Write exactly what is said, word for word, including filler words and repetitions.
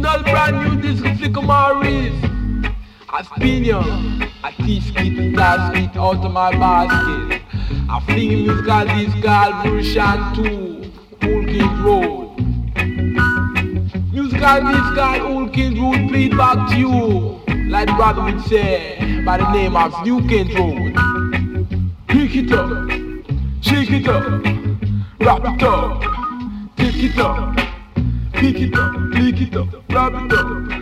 original brand new disc Sycamore Reese. I spin you, I teach kit, class kit out of my basket. I fling musical disc called version two, Old Kid Road. Musical disc called Old Kid Road played back to you, like the brother would say, by the name of New Kent Road. Pick it up, shake it up, wrap it up, take it up, pick it up, pick it up, wrap it up.